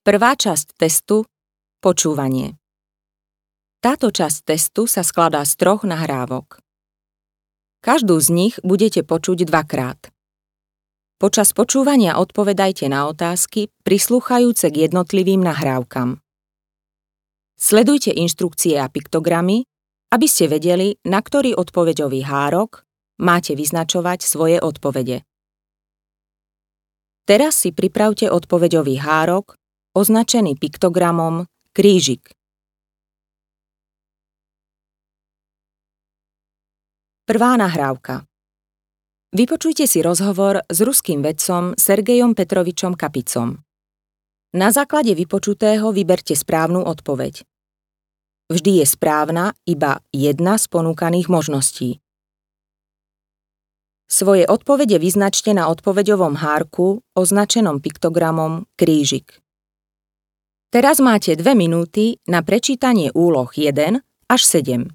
Prvá časť testu – počúvanie. Táto časť testu sa skladá z 3 nahrávok. Každú z nich budete počuť 2-krát. Počas počúvania odpovedajte na otázky prislúchajúce k jednotlivým nahrávkam. Sledujte inštrukcie a piktogramy, aby ste vedeli, na ktorý odpoveďový hárok máte vyznačovať svoje odpovede. Teraz si pripravte odpoveďový hárok označený piktogramom krížik. Prvá nahrávka. Vypočujte si rozhovor s ruským vedcom Sergejom Petrovičom Kapicom. Na základe vypočutého vyberte správnu odpoveď. Vždy je správna iba jedna z ponúkaných možností. Svoje odpovede vyznačte na odpoveďovom hárku označenom piktogramom krížik. Teraz máte 2 minúty na prečítanie úloh 1 až 7.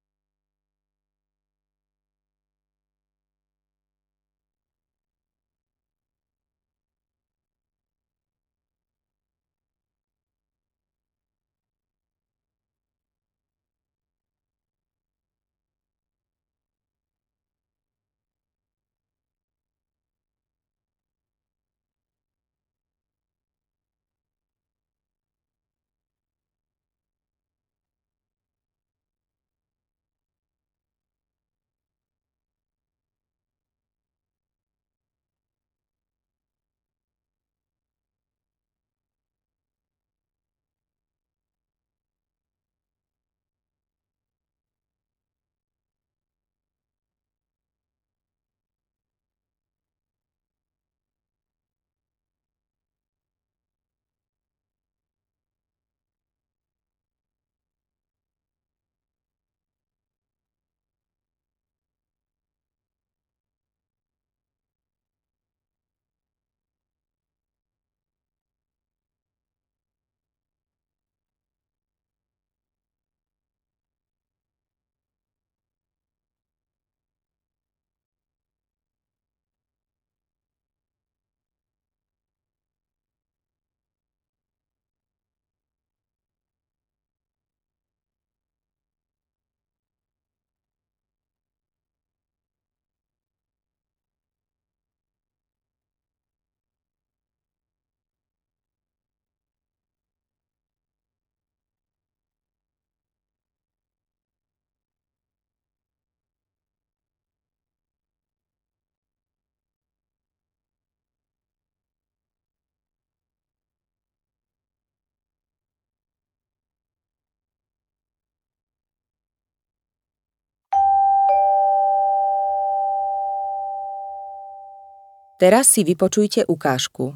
Teraz si vypočujte ukážku.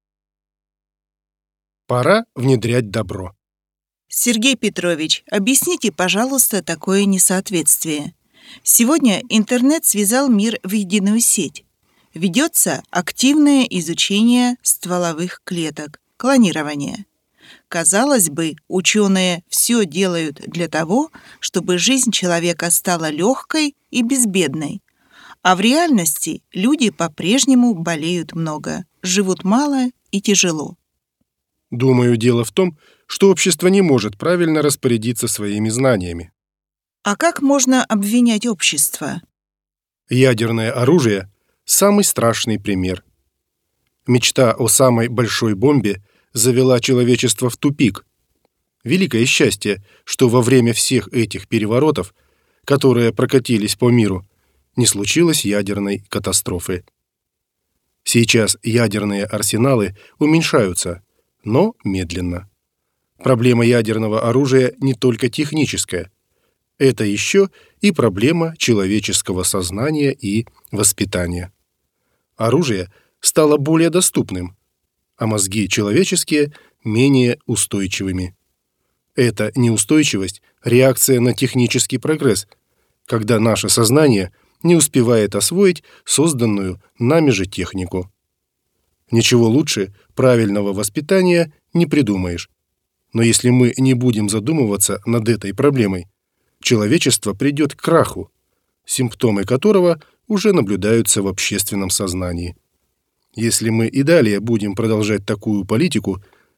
Пора внедрять добро. Сергей Петрович, объясните, пожалуйста, такое несоответствие. Сегодня интернет связал мир в единую сеть. Ведется активное изучение стволовых клеток, клонирование. Казалось бы, ученые все делают для того, чтобы жизнь человека стала легкой и безбедной. А в реальности люди по-прежнему болеют много, живут мало и тяжело. Думаю, дело в том, что общество не может правильно распорядиться своими знаниями. А как можно обвинять общество? Ядерное оружие – самый страшный пример. Мечта о самой большой бомбе завела человечество в тупик. Великое счастье, что во время всех этих переворотов, которые прокатились по миру, не случилось ядерной катастрофы. Сейчас ядерные арсеналы уменьшаются, но медленно. Проблема ядерного оружия не только техническая. Это еще и проблема человеческого сознания и воспитания. Оружие стало более доступным, а мозги человеческие менее устойчивыми. Эта неустойчивость – реакция на технический прогресс, когда наше сознание не успевает освоить созданную нами же технику. Ничего лучше правильного воспитания не придумаешь. Но если мы не будем задумываться над этой проблемой, человечество придет к краху, симптомы которого уже наблюдаются в общественном сознании. Если мы и далее будем продолжать такую политику,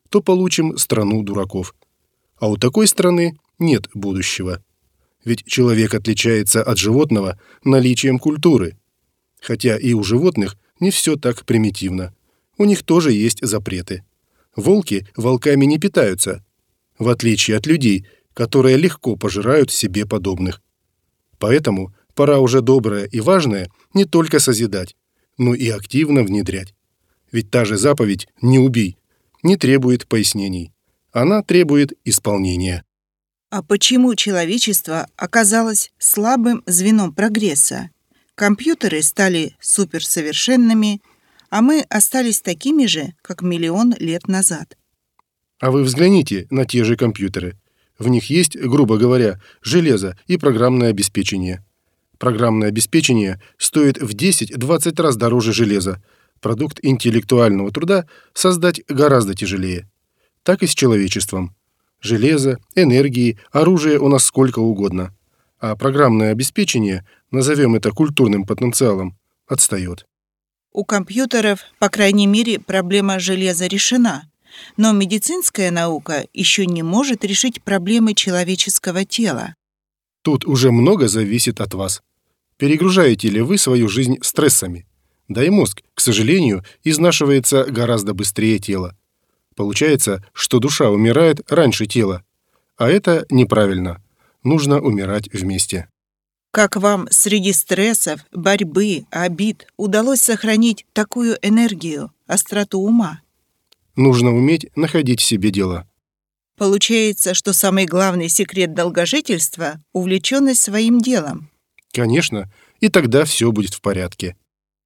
то получим страну дураков. А у такой страны нет будущего. Ведь человек отличается от животного наличием культуры. Хотя и у животных не все так примитивно. У них тоже есть запреты. Волки волками не питаются, в отличие от людей, которые легко пожирают себе подобных. Поэтому пора уже доброе и важное не только созидать, но и активно внедрять. Ведь та же заповедь «не убий» не требует пояснений. Она требует исполнения. А почему человечество оказалось слабым звеном прогресса? Компьютеры стали суперсовершенными, а мы остались такими же, как миллион лет назад. А вы взгляните на те же компьютеры. В них есть, грубо говоря, железо и программное обеспечение. Программное обеспечение стоит в 10-20 раз дороже железа. Продукт интеллектуального труда создать гораздо тяжелее. Так и с человечеством. Железо, энергии, оружия у нас сколько угодно. А программное обеспечение, назовем это культурным потенциалом, отстает. У компьютеров, по крайней мере, проблема железа решена. Но медицинская наука еще не может решить проблемы человеческого тела. Тут уже много зависит от вас. Перегружаете ли вы свою жизнь стрессами? Да и мозг, к сожалению, изнашивается гораздо быстрее тела. Получается, что душа умирает раньше тела. А это неправильно. Нужно умирать вместе. Как вам среди стрессов, борьбы, обид удалось сохранить такую энергию, остроту ума? Нужно уметь находить в себе дело. Получается, что самый главный секрет долгожительства – увлеченность своим делом. Конечно, и тогда все будет в порядке.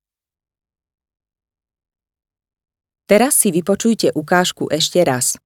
Teraz si vypočujte ukážku ešte raz.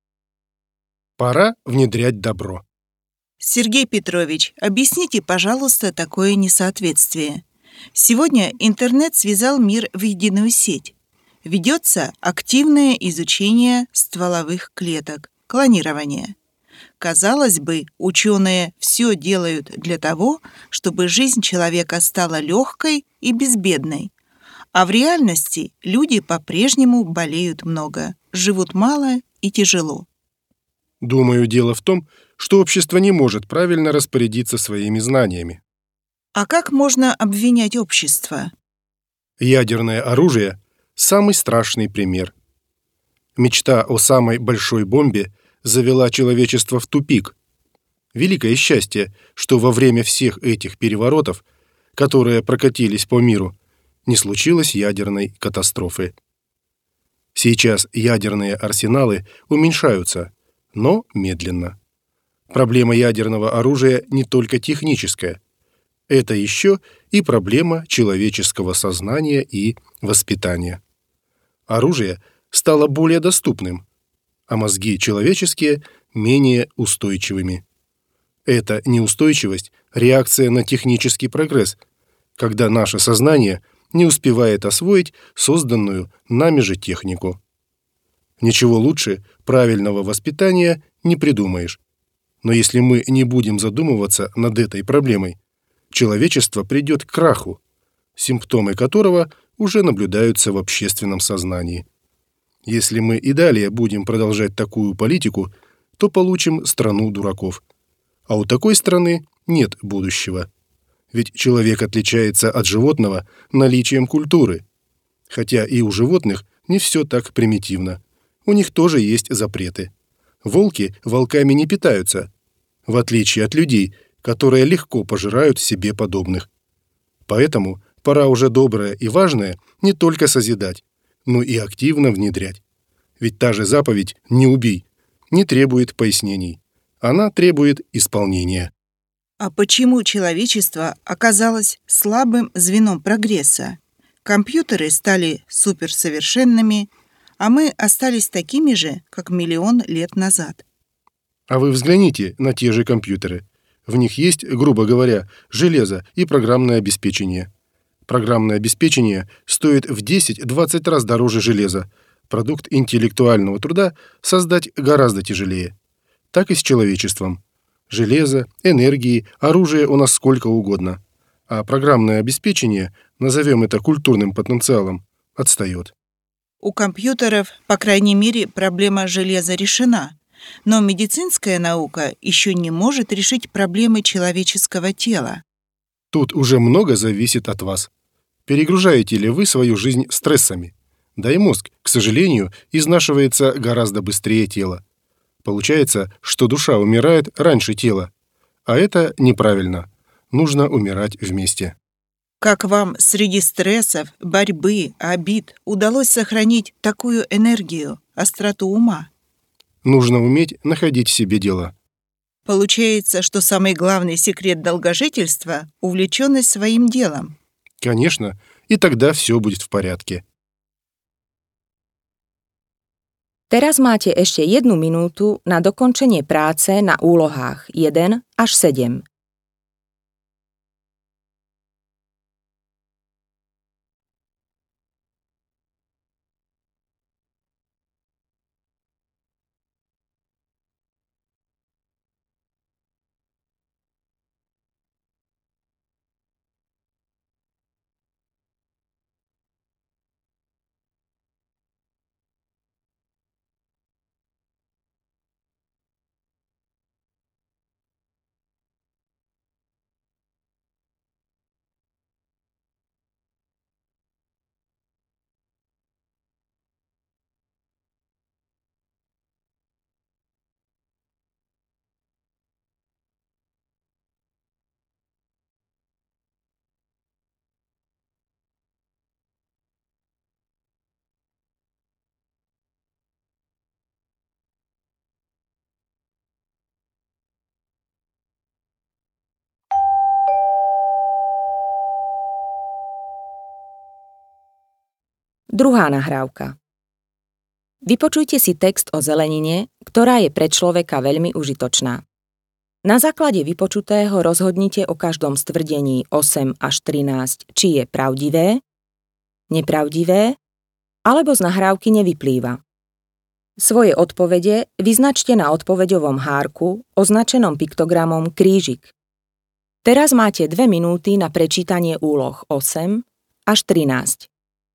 Пора внедрять добро. Сергей Петрович, объясните, пожалуйста, такое несоответствие. Сегодня интернет связал мир в единую сеть. Ведется активное изучение стволовых клеток, клонирование. Казалось бы, ученые все делают для того, чтобы жизнь человека стала легкой и безбедной. А в реальности люди по-прежнему болеют много, живут мало и тяжело. Думаю, дело в том, что общество не может правильно распорядиться своими знаниями. А как можно обвинять общество? Ядерное оружие – самый страшный пример. Мечта о самой большой бомбе завела человечество в тупик. Великое счастье, что во время всех этих переворотов, которые прокатились по миру, не случилось ядерной катастрофы. Сейчас ядерные арсеналы уменьшаются, но медленно. Проблема ядерного оружия не только техническая. Это еще и проблема человеческого сознания и воспитания. Оружие стало более доступным, а мозги человеческие менее устойчивыми. Эта неустойчивость – реакция на технический прогресс, когда наше сознание не успевает освоить созданную нами же технику. Ничего лучше правильного воспитания не придумаешь. Но если мы не будем задумываться над этой проблемой, человечество придет к краху, симптомы которого уже наблюдаются в общественном сознании. Если мы и далее будем продолжать такую политику, то получим страну дураков. А у такой страны нет будущего. Ведь человек отличается от животного наличием культуры. Хотя и у животных не все так примитивно. У них тоже есть запреты. Волки волками не питаются, в отличие от людей, которые легко пожирают себе подобных. Поэтому пора уже доброе и важное не только созидать, но и активно внедрять. Ведь та же заповедь «не убий» не требует пояснений. Она требует исполнения. А почему человечество оказалось слабым звеном прогресса? Компьютеры стали суперсовершенными, а мы остались такими же, как миллион лет назад. А вы взгляните на те же компьютеры. В них есть, грубо говоря, железо и программное обеспечение. Программное обеспечение стоит в 10-20 раз дороже железа. Продукт интеллектуального труда создать гораздо тяжелее. Так и с человечеством. Железо, энергии, оружия у нас сколько угодно. А программное обеспечение, назовем это культурным потенциалом, отстает. У компьютеров, по крайней мере, проблема железа решена, но медицинская наука еще не может решить проблемы человеческого тела. Тут уже много зависит от вас. Перегружаете ли вы свою жизнь стрессами? Да и мозг, к сожалению, изнашивается гораздо быстрее тела. Получается, что душа умирает раньше тела. А это неправильно. Нужно умирать вместе. Как вам среди стрессов, борьбы, обид удалось сохранить такую энергию, остроту ума? Нужно уметь находить в себе дело. Получается, что самый главный секрет долгожительства – увлеченность своим делом. Конечно, и тогда все будет в порядке. Teraz máte ešte 1 minútu na dokončenie práce na úlohách 1 až 7. Druhá nahrávka. Vypočujte si text o zelenine, ktorá je pre človeka veľmi užitočná. Na základe vypočutého rozhodnite o každom z tvrdení 8 až 13, či je pravdivé, nepravdivé, alebo z nahrávky nevyplýva. Svoje odpovede vyznačte na odpoveďovom hárku, označenom piktogramom krížik. Teraz máte 2 minúty na prečítanie úloh 8 až 13.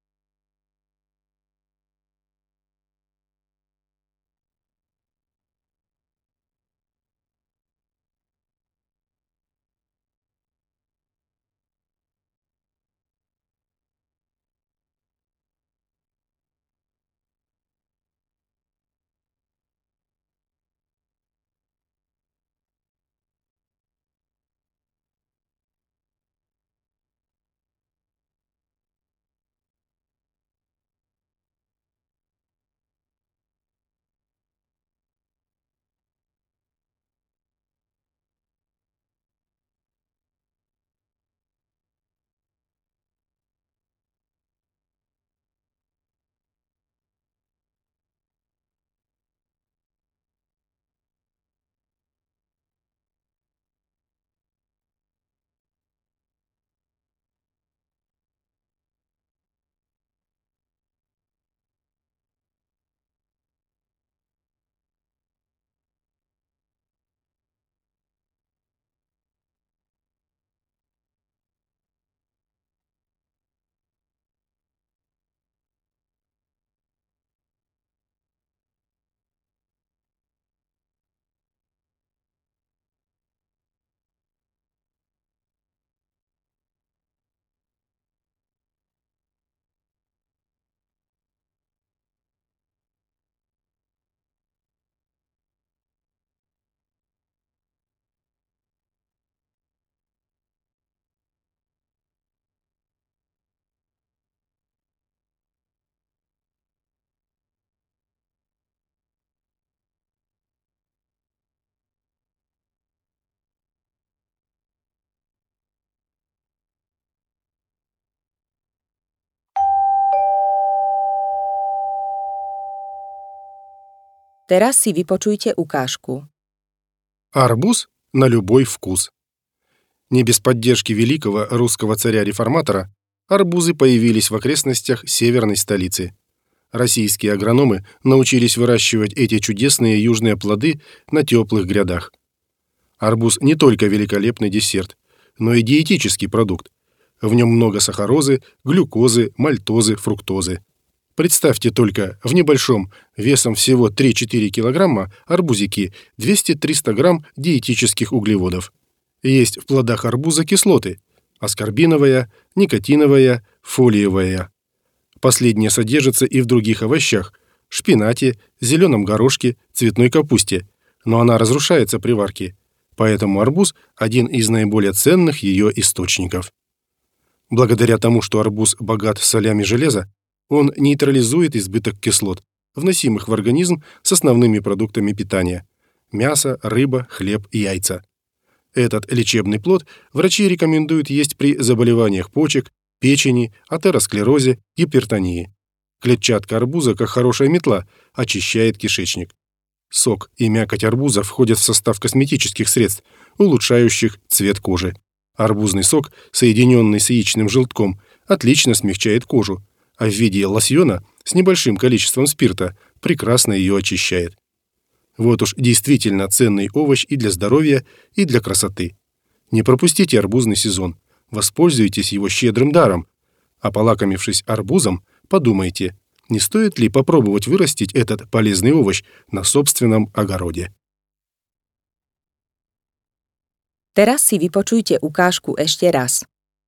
Teraz si vypočujte ukážku. Арбуз на любой вкус. Не без поддержки великого русского царя-реформатора арбузы появились в окрестностях северной столицы. Российские агрономы научились выращивать эти чудесные южные плоды на теплых грядах. Арбуз не только великолепный десерт, но и диетический продукт. В нем много сахарозы, глюкозы, мальтозы, фруктозы. Представьте только, в небольшом, весом всего 3-4 килограмма, арбузики 200-300 грамм диетических углеводов. Есть в плодах арбуза кислоты – аскорбиновая, никотиновая, фолиевая. Последняя содержится и в других овощах – шпинате, зеленом горошке, цветной капусте, но она разрушается при варке, поэтому арбуз – один из наиболее ценных ее источников. Благодаря тому, что арбуз богат солями железа, он нейтрализует избыток кислот, вносимых в организм с основными продуктами питания – мясо, рыба, хлеб и яйца. Этот лечебный плод врачи рекомендуют есть при заболеваниях почек, печени, атеросклерозе, гипертонии. Клетчатка арбуза, как хорошая метла, очищает кишечник. Сок и мякоть арбуза входят в состав косметических средств, улучшающих цвет кожи. Арбузный сок, соединенный с яичным желтком, отлично смягчает кожу, а в виде лосьона с небольшим количеством спирта прекрасно ее очищает. Вот уж действительно ценный овощ и для здоровья, и для красоты. Не пропустите арбузный сезон, воспользуйтесь его щедрым даром, а полакомившись арбузом, подумайте, не стоит ли попробовать вырастить этот полезный овощ на собственном огороде. Teraz si vypočujte ukážku ešte raz.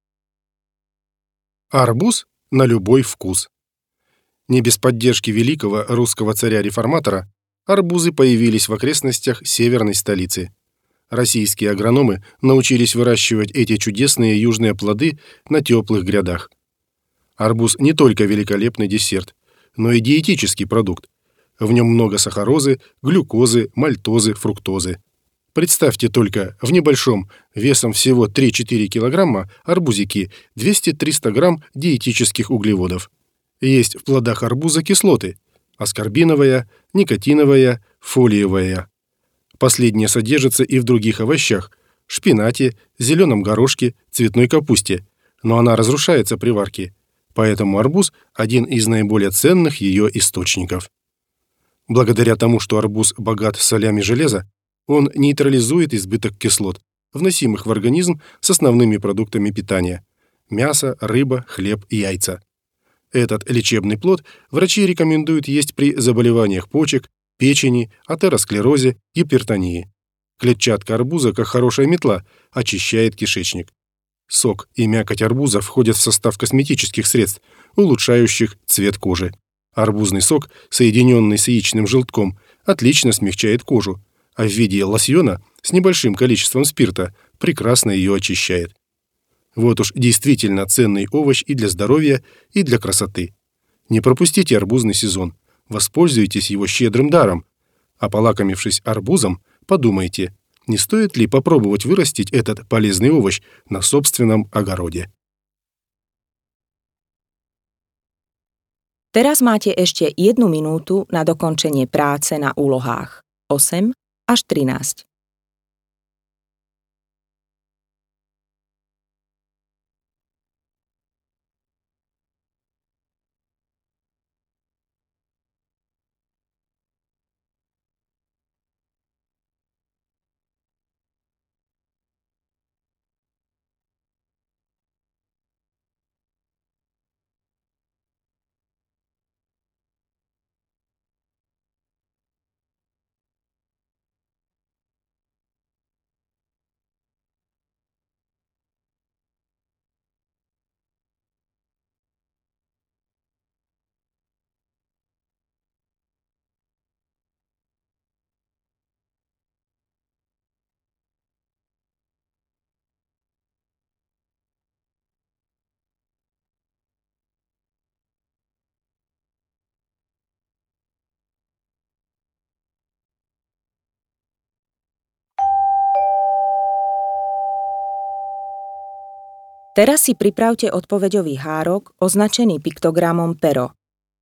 Арбуз на любой вкус. Не без поддержки великого русского царя-реформатора арбузы появились в окрестностях северной столицы. Российские агрономы научились выращивать эти чудесные южные плоды на теплых грядах. Арбуз не только великолепный десерт, но и диетический продукт. В нем много сахарозы, глюкозы, мальтозы, фруктозы. Представьте только, в небольшом, весом всего 3-4 килограмма, арбузики 200-300 грамм диетических углеводов. Есть в плодах арбуза кислоты – аскорбиновая, никотиновая, фолиевая. Последняя содержится и в других овощах – шпинате, зеленом горошке, цветной капусте, но она разрушается при варке, поэтому арбуз – один из наиболее ценных ее источников. Благодаря тому, что арбуз богат солями железа, он нейтрализует избыток кислот, вносимых в организм с основными продуктами питания – мясо, рыба, хлеб и яйца. Этот лечебный плод врачи рекомендуют есть при заболеваниях почек, печени, атеросклерозе, гипертонии. Клетчатка арбуза, как хорошая метла, очищает кишечник. Сок и мякоть арбуза входят в состав косметических средств, улучшающих цвет кожи. Арбузный сок, соединенный с яичным желтком, отлично смягчает кожу, а в виде лосьона с небольшим количеством спирта прекрасно ее очищает. Вот уж действительно ценный овощ и для здоровья, и для красоты. Не пропустите арбузный сезон, воспользуйтесь его щедрым даром, а полакомившись арбузом, подумайте, не стоит ли попробовать вырастить этот полезный овощ на собственном огороде. Teraz máte ešte 1 minútu na dokončenie práce na úlohách 8 až 13. Teraz si pripravte odpoveďový hárok označený piktogramom pero.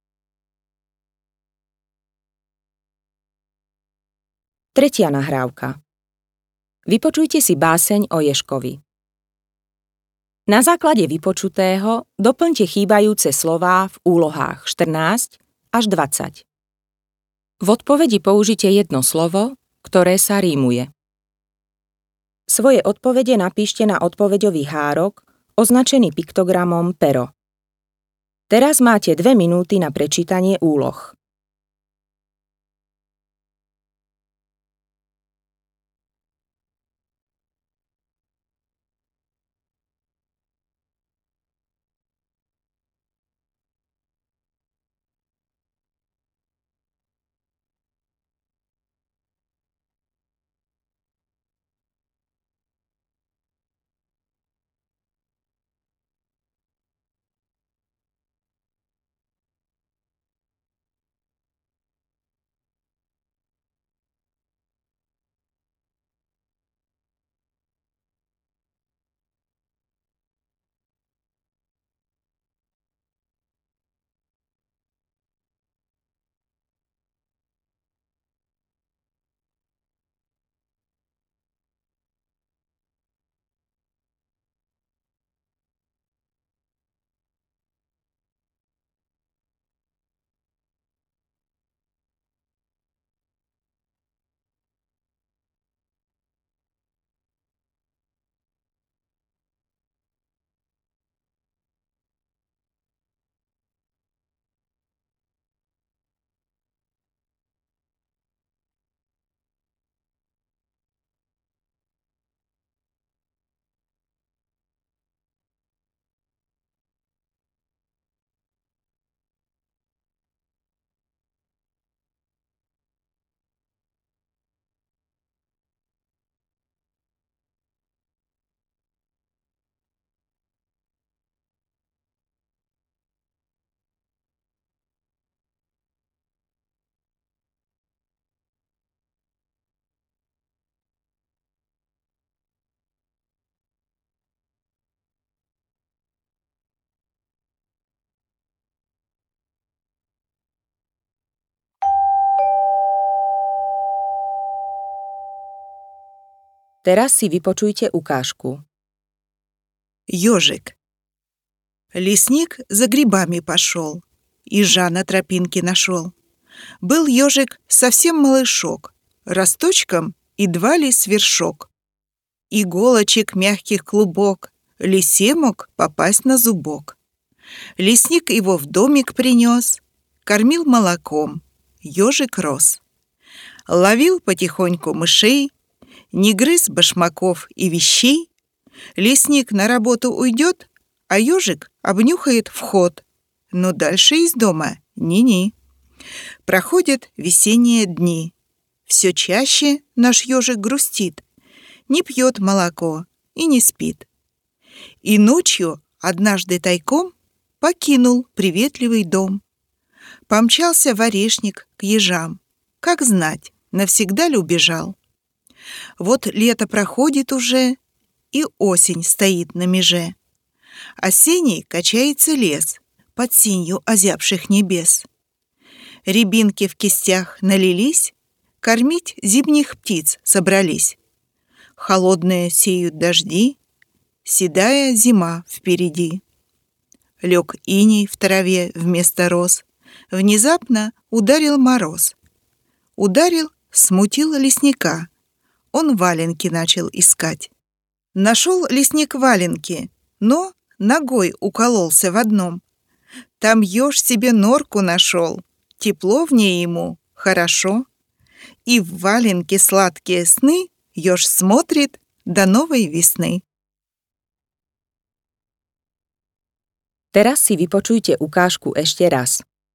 Tretia nahrávka. Vypočujte si báseň o Ježkovi. Na základe vypočutého doplňte chýbajúce slová v úlohách 14 až 20. V odpovedi použite jedno slovo, ktoré sa rímuje. Svoje odpovede napíšte na odpoveďový hárok označený piktogramom pero. Teraz máte 2 minúty na prečítanie úloh. Teraz si vypočujte ukážku. Ёжик. Лесник за грибами пошел, ежа на тропинке нашел. Был ёжик совсем малышок, росточком едва ли свершок. Иголочек мягких клубок, лисе мог попасть на зубок. Лесник его в домик принес, кормил молоком, ёжик рос. Ловил потихоньку мышей, не грыз башмаков и вещей. Лесник на работу уйдет, а ёжик обнюхает вход. Но дальше из дома ни-ни. Проходят весенние дни. Все чаще наш ёжик грустит, не пьет молоко и не спит. И ночью однажды тайком покинул приветливый дом. Помчался в орешник к ежам. Как знать, навсегда ли убежал. Вот лето проходит уже, и осень стоит на меже. Осенний качается лес под синью озябших небес. Рябинки в кистях налились, кормить зимних птиц собрались. Холодные сеют дожди, седая зима впереди. Лег иней в траве вместо роз, внезапно ударил мороз. Ударил, смутил лесника. Он валенки начал искать. Нашел лесник валенки, но ногой укололся в одном. Там еж себе норку нашел, тепло в ней ему, хорошо. И в валенке сладкие сны еж смотрит до новой весны. Teraz si vypočujte ukážku ešte raz.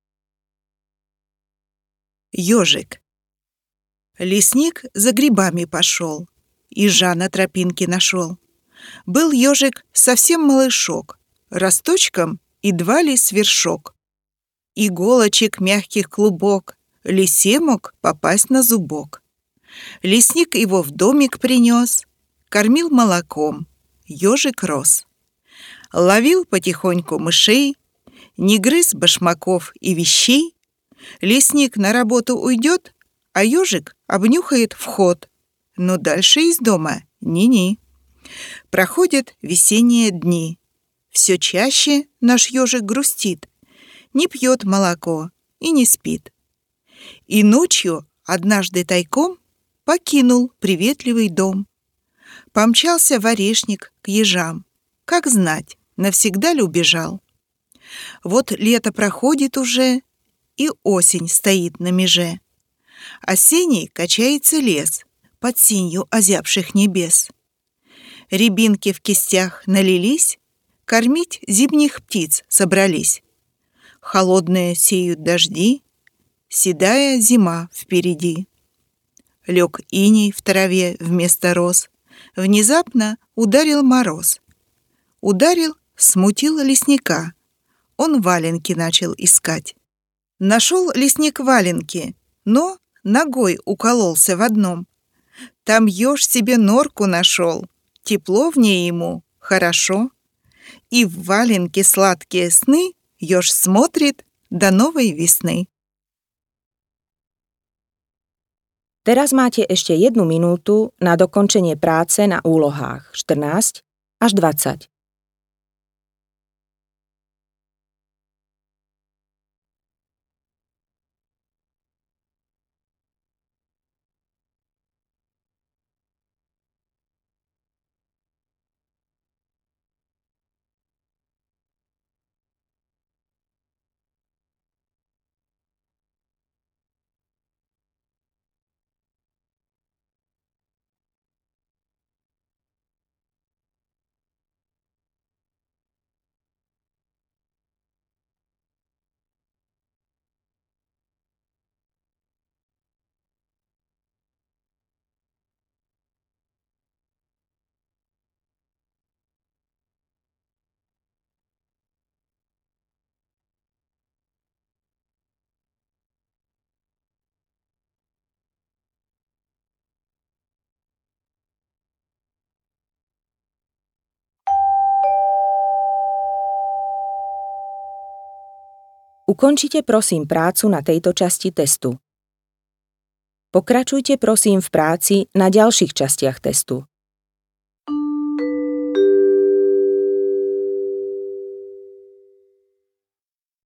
Ёжик. Лесник за грибами пошел, ежа на тропинке нашел. Был ёжик совсем малышок, росточком едва ли свершок. Иголочек мягких клубок, лисе мог попасть на зубок. Лесник его в домик принес, кормил молоком, ёжик рос. Ловил потихоньку мышей, не грыз башмаков и вещей. Лесник на работу уйдет, а ёжик обнюхает вход. Но дальше из дома ни-ни. Проходят весенние дни. Все чаще наш ёжик грустит, не пьет молоко и не спит. И ночью однажды тайком покинул приветливый дом. Помчался в орешник к ежам. Как знать, навсегда ли убежал. Вот лето проходит уже, и осень стоит на меже. Осенний качается лес под синью озябших небес. Рябинки в кистях налились, кормить зимних птиц собрались. Холодные сеют дожди, седая зима впереди. Лег иней в траве вместо роз, внезапно ударил мороз. Ударил, смутил лесника, он валенки начал искать. Нашел лесник валенки, но ногой укололся в одном. Там еж себе норку нашел, тепло в ней ему, хорошо. И в валенке сладкие сны еж смотрит до новой весны. Teraz máte ešte 1 minútu na dokončenie práce na úlohách 14 až 20. Ukončite prosím prácu na tejto časti testu. Pokračujte prosím v práci na ďalších častiach testu.